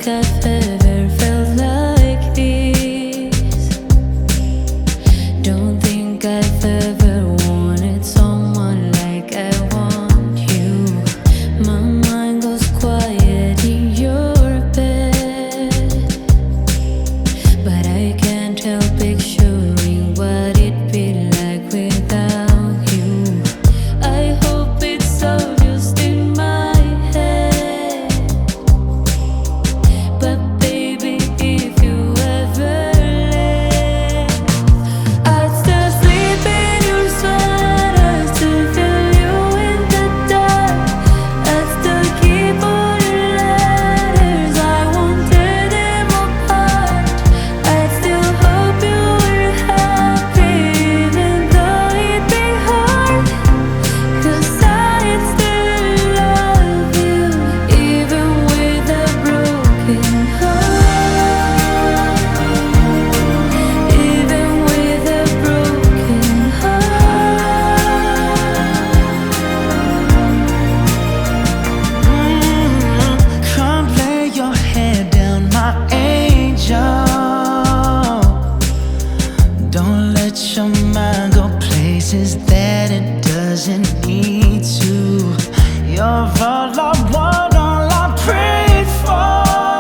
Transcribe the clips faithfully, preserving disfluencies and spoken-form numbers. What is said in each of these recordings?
think I've ever felt like this. Don't think I've ever wanted someone like I want you. My mind goes quiet in your bed, but I can't help picturing what it'd be like without you. I hope it's all just in my head, but baby, if you ever left, I'd still sleep in your sweater, still feel you in the dark. I'd still keep all your letters, I won't tear them apart. I'd still hope you were happy, even though it'd be hard. 'Cause I'd still love you, even with a broken heart. Even with a broken heart. Come lay your head down, my angel. Don't let your mind go places that it doesn't need to. You're all I want, all I pray for.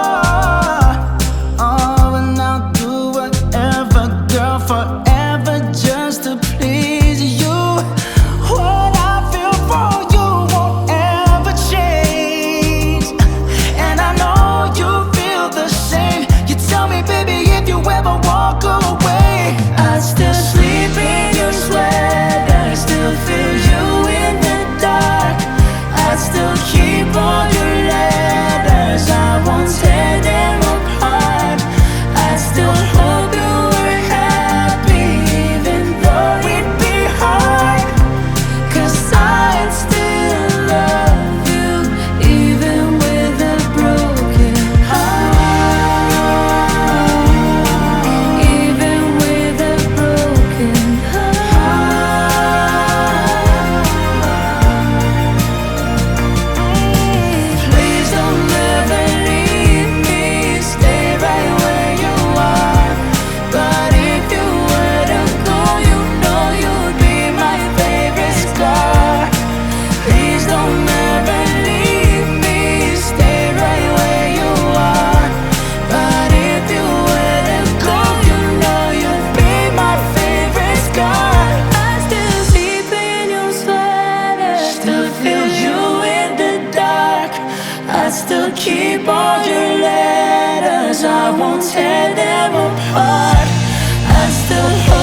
Oh, and I'll do whatever, girl, forever just to please you. What I feel for you won't ever change, and I know you feel the same. You tell me, baby, if you ever walk away, I'd still sleep in your sweater, still feel you in the dark. I'd still keep all your letters, I won't tear them apart. I'd still hope you were happy, even though it'd be hard. 'Cause I'd still love you, even with a broken heart. Even with a broken heart. Please don't ever leave me, stay right where you are. But if you were to go, you know you'd be my favorite star. Please don't ever leave me, stay right where you are. But if you were to go, you know you'd be my favorite scar. I still sleep in your sweater, still feel you in the dark. I still keep all your letters, I won't tear them apart. I still